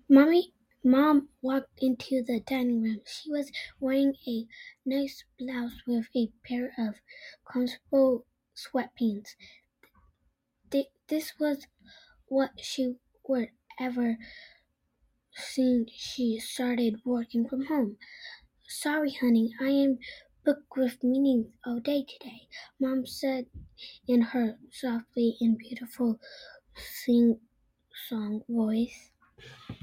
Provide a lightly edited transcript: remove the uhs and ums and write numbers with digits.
Mom walked into the dining room. She was wearing a nice blouse with a pair of comfortable sweatpants. This was what she would ever seen. She started working from home. Sorry, honey, I am booked with meetings all day today, Mom said in her softly and beautiful sing-song voice.